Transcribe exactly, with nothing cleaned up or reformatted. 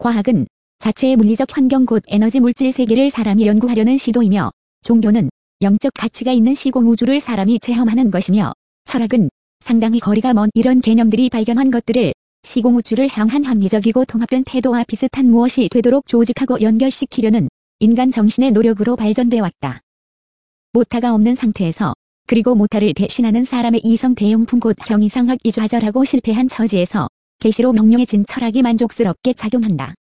과학은 자체의 물리적 환경 곧 에너지 물질 세계를 사람이 연구하려는 시도이며, 종교는 영적 가치가 있는 시공 우주를 사람이 체험하는 것이며, 철학은 상당히 거리가 먼 이런 개념들이 발견한 것들을 시공 우주를 향한 합리적이고 통합된 태도와 비슷한 무엇이 되도록 조직하고 연결시키려는 인간 정신의 노력으로 발전돼 왔다. 모타가 없는 상태에서, 그리고 모타를 대신하는 사람의 이성 대용품 곧 형이상학이 좌절하고 실패한 처지에서 계시로 명료해진 철학이 만족스럽게 작용한다.